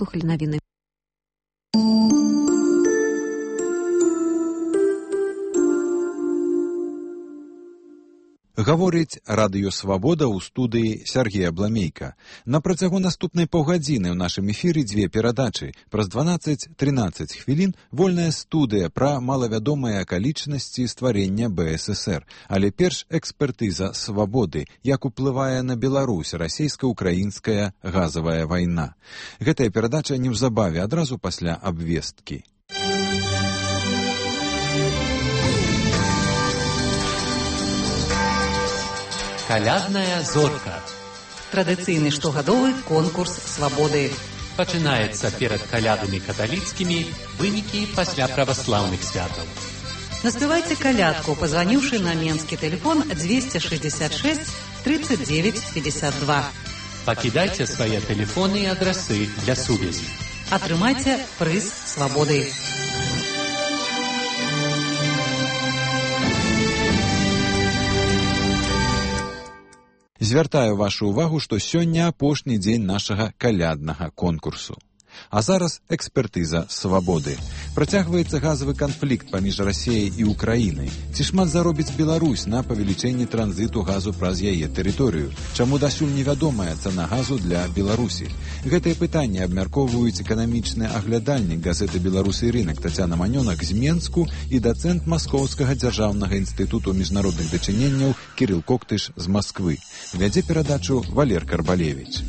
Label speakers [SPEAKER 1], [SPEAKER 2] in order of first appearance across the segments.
[SPEAKER 1] выслухали навіны.
[SPEAKER 2] Гаворыць радыё «Свабода» ў студыі Сергея Бламейка. На працягу наступнай паўгадзіны ў нашым эфіры дзве перадачы. Праз 12-13 хвілін вольная студыя пра малавядомыя акалічнасці стварення БССР. Але перш экспертыза «Свабоды», як уплывае на Беларусь расійска-украінская газавая вайна. Гэтая перадача неўзабаве, адразу пасля абвесткі.
[SPEAKER 3] Калядная зорка.
[SPEAKER 4] Традыцыйны штогадовы конкурс свабоды.
[SPEAKER 3] Пачынаецца перад калядамі каталіцкімі, вынікі пасля праваслаўных святаў.
[SPEAKER 4] Наспявайце калядку, пазваніўшы на менскі тэлефон 266 39 52.
[SPEAKER 3] Пакідайце свае тэлефоны і адрасы для сувязі.
[SPEAKER 4] Атрымайце прыз свабоды.
[SPEAKER 2] Звяртаю вашу ўвагу, што сёння апошні дзень нашага каляднага конкурсу. А зараз экспертыза «Свабоды». Працягваецца газавы канфлікт паміж Расіяй і Украінай. Ці шмат заробіць Беларусь на павелічэнні транзіту газу праз яе тэрыторыю? Чаму дасюль невядомая цана газу для Беларусі? Гэтыя пытанні абмяркоўваюць эканамічны аглядальнік газеты «Беларусы і рынак» Тацяна Манёнак з Менску і дацэнт Маскоўскага дзяржаўнага інстытуту міжнародных дачыненняў Кірыл Коктыш з Масквы. Вядзе перадачу Валер Карбалевіч.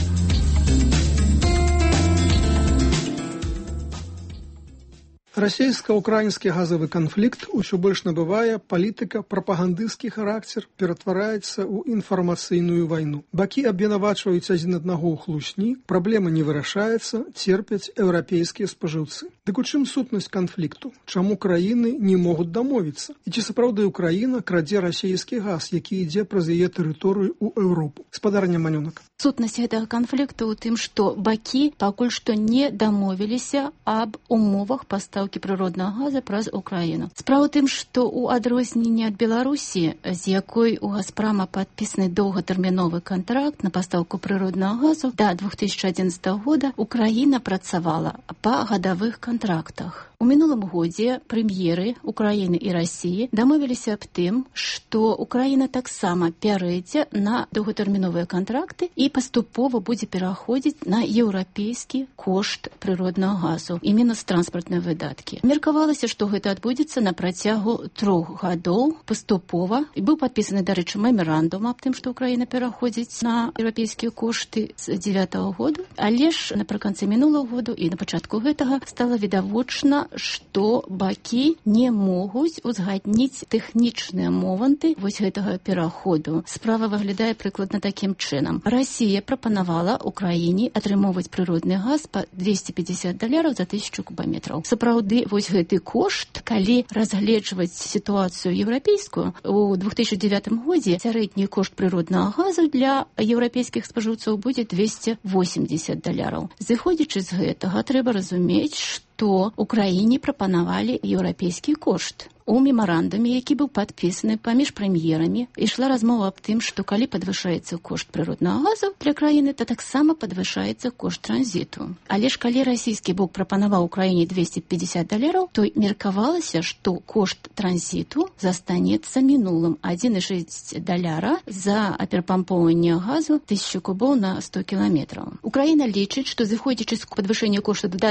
[SPEAKER 5] Расійска-украінскі газавы канфлікт усё больш набывае палітыка-прапагандысцкі характар, ператвараецца ў інфармацыйную вайну. Бакі абвінавачваюць адзін аднаго ў хлусні, праблема не вырашаецца, церпяць еўрапейскія спажыўцы. Дык у чым сутнасць канфлікту? Чаму краіны не могуць дамовіцца? І ці сапраўды Украіна крадзе расійскі газ, які ідзе праз яе тэрыторыю ў Еўропу? Спадарня Манёнак.
[SPEAKER 6] Сутнасць гэтага канфлікту ў тым, што бакі пакуль што не дамовіліся аб умовах пастаўкі прыроднага газа праз Украіну. Справа ў тым, што ў адрозненне ад Беларусі, з якой у Газпрама падпісаны доўгатэрміновы кантракт на пастаўку прыроднага газу, да 2011 года Украіна працавала па гадавых кантрактах. У мінулым годзе прэм'еры Украіны і Расіі дамовіліся аб тым, што Украіна таксама пярэдзе на доўгатэрміновыя кантракты і паступова будзе пераходзіць на еўрапейскі кошт прыроднага газу і мінус транспартныя выдаткі. Меркавалася, што гэта адбудзецца на працягу 3 гадоў паступова. І быў падпісаны, дарэчы, мемарандум аб тым, што Украіна пераходзіць на еўрапейскія кошты з 9-го году. Але ж напрыканцы мінулого году і на пачатку гэтага стала відавочна, што бакі не могуць узгадніць тэхнічныя моманты вось гэтага пераходу. Справа выглядае прыкладна такім чынам. Расія прапанавала Украіне атрымоўваць прыродны газ па $250 за 1000 кубаметраў. Сапраўды, вось гэты кошт, калі разгледжваць сітуацыю еўрапейскую, у 2009 годзе сярэдні кошт прыроднага газу для еўрапейскіх спажыўцоў будзе $280. Зыходзячы з гэтага, трэба разумець, што Украіне прапанавалі еўрапейскі кошт. У мемарандуме, які быў падпісаны паміж прэм'ерамі, ішла размова аб тым, што калі падвышаецца кошт прыроднага газу для краіны, то таксама падвышаецца кошт транзіту. Але ж калі расійскі бок прапанаваў Украіне $250, то меркавалася, што кошт транзіту застанецца мінулым $1,6 за перапампоўванне газу 1000 кубоў на 100 кіламетраў. Украіна лічыць, што зыходзячы з падвышэння кошту да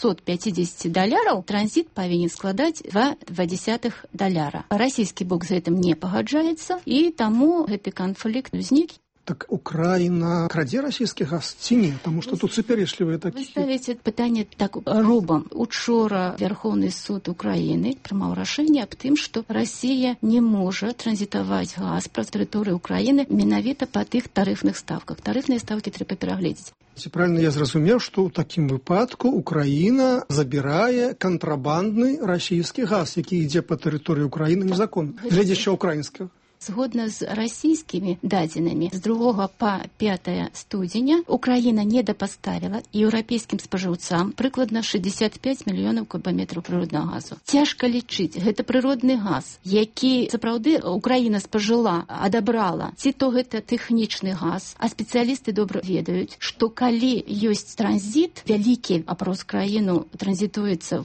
[SPEAKER 6] $250, транзіт павінен складаць $2,2. Расійскі бок з гэтым не пагаджаецца, і таму гэты канфлікт узнік.
[SPEAKER 5] Так Украіна крадзе расійскі газ ці не? Таму што тут супярэчлівыя такія.
[SPEAKER 6] Вы ставіце пытанне так робам. Учора Верховны суд Украіны прымаў рашэнне аб тым, што Расія не можа транзітаваць газ праз тэрыторыю Украіны менавіта па тых тарыфных ставках. Тарыфныя ставкі трэба перагледзець.
[SPEAKER 5] Ці правильно я зразумеў, што ў такім выпадку Украіна забірае кантрабандны расійскі газ, які ідзе па тэрыторыі Украіны незаконна, гледзячы украінскага?
[SPEAKER 6] Згодна з расійскімі дадзенымі, з 2 па 5 студзеня Украіна недапаставіла еўрапейскім спажыўцам прыкладна 65 мільёнаў кубаметраў прыроднага газу. Цяжка лічыць, гэта прыродны газ, які сапраўды Украіна спажыла, адабрала. Ці то гэта тэхнічны газ, а спецыялісты добра ведаюць, што калі ёсць транзіт, вялікі, а праз краіну транзітуецца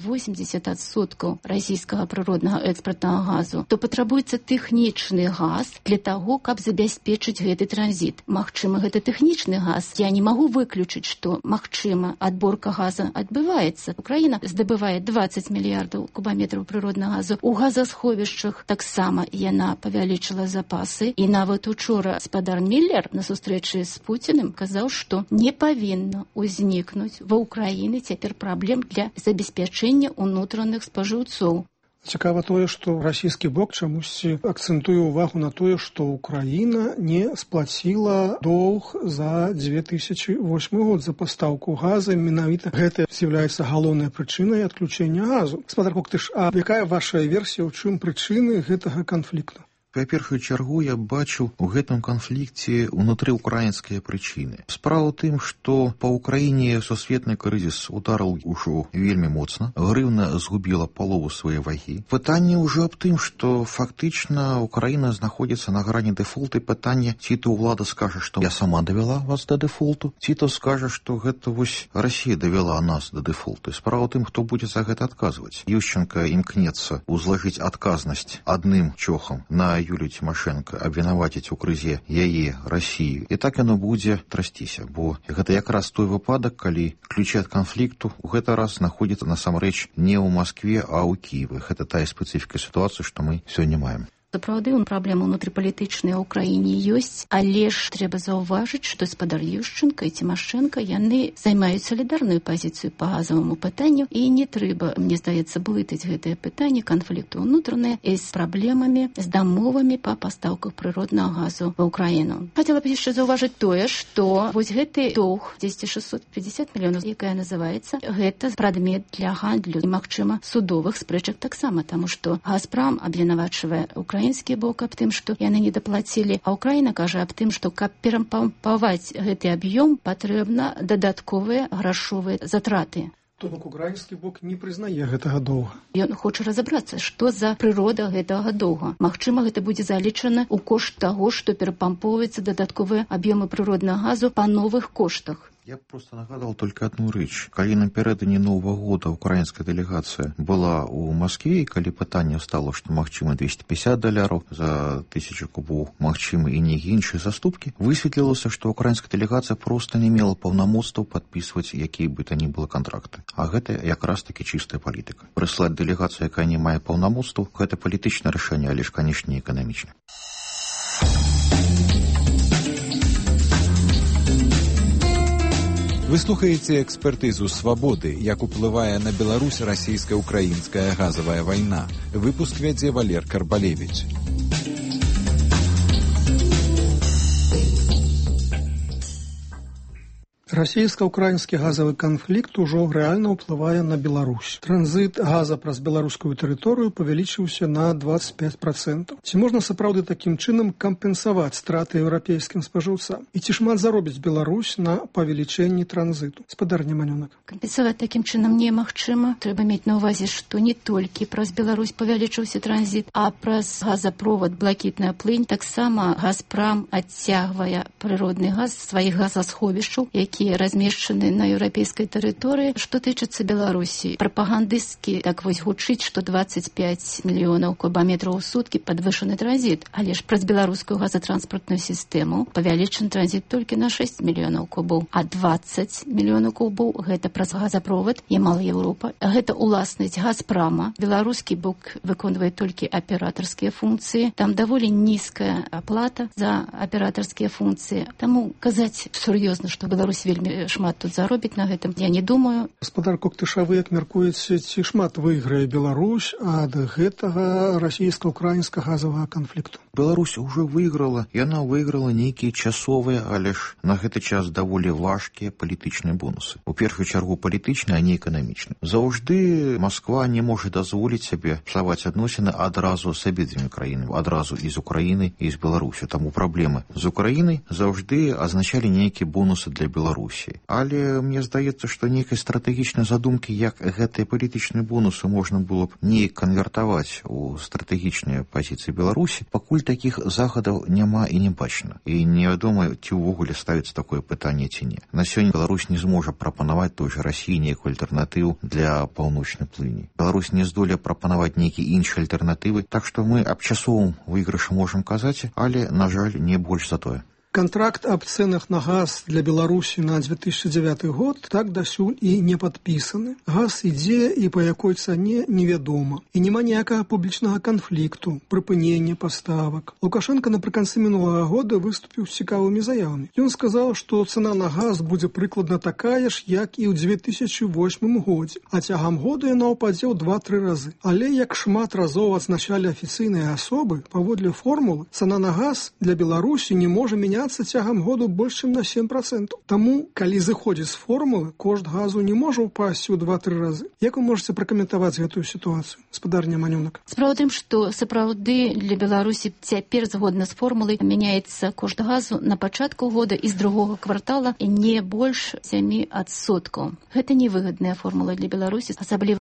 [SPEAKER 6] 80% расійскага прыроднага экспартнага газу, то патрабуецца тэхнічны газ для таго, каб забяспечыць гэты транзіт. Магчыма, гэта тэхнічны газ. Я не магу выключыць, што, магчыма, адборка газа адбываецца. Украіна здабывае 20 мільярдаў кубаметраў прыроднага газу. У газасховішчах таксама яна павялічыла запасы. І нават учора спадар Міллер на сустрэчы з Пуціным казаў, што не павінна ўзнікнуць ва Ўкраіны цяпер праблем для забеспячэння ўнутраных спажыўцоў.
[SPEAKER 5] Цікава тое, што расійскі бок чамусьці акцэнтуе ўвагу на тое, што Украіна не сплаціла доўг за 2008 год за пастаўку газа. Менавіта гэта з'яўляецца галоўнай прычынай адключэння газу. Гаспадар Коктыш, а якая ваша версія, ў чым прычыны гэтага канфлікту?
[SPEAKER 1] Па першую чаргу я бачу у гэтым канфлікце ўнутрыўкраінскія прычыны. Справа ў тым, што па Ўкраіне сусветны крызіс ударыў ужо вельмі моцна, грыўна згубіла палову свае вагі. Пытанне ўжо аб тым, што фактычна Украіна знаходзіцца на грані дэфолту. Пытанне, ці то ўлада скажа, што я сама давяла вас да дэфолту, ці то скажа, што гэта вось Расія давяла нас да дэфолту. Справа ў тым, хто будзе за гэта адказваць. Ющенка імкнецца узлажыць адказнасць адным чохам на Юлію Тимошенко, абвінаваціць у крызе яе, Расію. І так яно будзе трасціся, бо гэта якраз той выпадак, калі ключы ад канфлікту ў гэты раз знаходзяцца насамрэч не ў Маскве, а ў Кіеве. Гэта тая спецыфіка сітуацыі, што мы сёння маем.
[SPEAKER 6] Сапраўды, праблема ўнутрыпалітычная ў краіне ёсць, але ж трэба заўважыць, што спадар Ющенка і Тимошенко яны займаюць салідарную пазіцыю па газаваму пытанню, і не трэба, мне здаецца, блытаць гэтае пытанне канфлікту ўнутраныя з праблемамі, з дамовамі па пастаўках прыроднага газу ва Ўкраіну. Хацела б яшчэ заўважыць тое, што вось гэты доўг 650 мільёнаў, якая называецца, гэта прадмет для гандлю і, магчыма, судовых спрэчак таксама, таму што Газпром абвінавачвае украінскі бок аб тым, што яны не даплацілі, а Украіна кажа аб тым, што каб перапампаваць гэты аб'ём, патрэбна дадатковыя грашовыя затраты.
[SPEAKER 5] То бок украінскі бок не прызнае гэтага доўга.
[SPEAKER 6] Ён хоча разабрацца, што за прырода гэтага доўга. Магчыма, гэта будзе залічана ў кошт таго, што перапампоўваецца дадатковыя аб'ёмы прыроднага газу па новых коштах.
[SPEAKER 1] Я просто нагадал только одну рэч. Калі напярэдадні Новага года украінская дэлегацыя была ў Маскве, і калі пытанне стало, што магчыма $250 за 1000 кубоў, магчыма і нейкія іншыя заступкі, высветлілася, што украінская дэлегацыя проста не мела паўнамоцтваў падпісваць якія бы то ні было кантракты. А гэта якраз таки чыстая палітыка. Прыслаць дэлегацыю, якая не мае паўнамоцтваў, гэта палітычнае рашэнне, але ж, канешне, не эканамічна.
[SPEAKER 2] Вы слухаеце экспертызу «Свабоды», як уплывае на Беларусь расійска-украінская газавая вайна. Выпуск вядзе Валер Карбалевіч.
[SPEAKER 5] Расійска-украінскі газавы канфлікт ужо рэальна ўплывае на Беларусь. Транзіт газа праз беларускую тэрыторыю павялічыўся на 25%. Ці можна сапраўды такім чынам кампенсаваць страты еўрапейскім спажыўцам? І ці шмат заробіць Беларусь на павелічэнні транзіту? Спадар Неманёнак.
[SPEAKER 6] Кампенсаваць такім чынам немагчыма. Трэба мець на ўвазе, што не толькі праз Беларусь павялічыўся транзіт, а праз газапровод «Блакітная плынь» таксама Газпром адцягвае прыродны газ з сваіх газасховішчаў, якія размешчаны на еўрапейскай тэрыторыі. Што тычыцца Беларусі, прапагандысцкі так вось гучыць, што 25 мільёнаў кубаметраў у суткі падвышаны транзіт, але ж праз беларускую газатранспартную сістэму павялічаны транзіт толькі на 6 мільёнаў кубоў, а 20 мільёнаў кубоў гэта праз газапровод Ямал-Еўропа. Гэта уласнасць Газпрома. Беларускі бок выконвае толькі аператарскія функцыі. Там даволі нізкая аплата за аператарскія функцыі. Таму казаць сур'ёзна, што Беларусь вельмі вельмі шмат тут заробіць на гэтым, я не думаю.
[SPEAKER 5] Гаспадар Коктышавы, як мяркуеце, ці шмат выйграе Беларусь ад гэтага расійска-украінскага газавага канфлікту?
[SPEAKER 1] Беларусь уже выйграла, яна выйграла нейкія часовыя, але ж на гэты час даволі важкія палітычныя бонусы. У першую чаргу палітычныя, а не эканамічныя. Заўжды Масква не можа дазволіць сабе псаваць адносіны адразу з абедзвюмі краінамі, адразу і з Украіны, і з Беларусі. Таму праблемы з Украінай заўжды азначалі нейкія бонусы для Беларусі. Але мне здаецца, што нейкай стратэгічнай задумкі, як гэтыя палітычныя бонусы можна было б неяк канвертаваць у стратэгічныя пазіцыі Беларусі, пакуль такіх загадаў няма і не бачна. І невядома, ці ўвогуле ставіцца такое пытанне ці не. На сёння Беларусь не зможа прапанаваць той жа Расіі нейкую альтэрнатыву для паўночнай плыні. Беларусь не здолее прапанаваць нейкія іншыя альтэрнатывы, так што мы аб часовым выйгрышы можам казаць, але, на жаль, не больш за тое.
[SPEAKER 5] Контракт об ценах на газ для Беларусі на 2009 год так дасюль і не падпісаны. Газ ідзе і па якой цане невядома. І няма ніякага публічнага канфлікту, прыпынення паставак. Лукашенко напрыканцы мінулага года выступіў з цікавымі заявамі. Ён сказаў, што цана на газ будзе прыкладна такая ж, як і ў 2008 годзе, а цягам года яна ўпадзе ў 2-3 разы. Але, як шмат разоў адзначалі афіцыйныя асобы, паводле формулы, цана на газ для Беларусі не можа мяняцца цягам году больш чым на 7%. Таму, калі зыходзіць з формулы, кошт газу не можа ўпасці ў 2-3 разы. Як вы можаце пракаментаваць гэтую сітуацыю, гаспадарня Манюнак?
[SPEAKER 6] Справа ў тым, што сапраўды для Беларусі цяпер згодна з формулай мяняецца кошт газу на пачатку года і з другога квартала не больш 7%. Гэта невыгадная формула для Беларусі, асабліва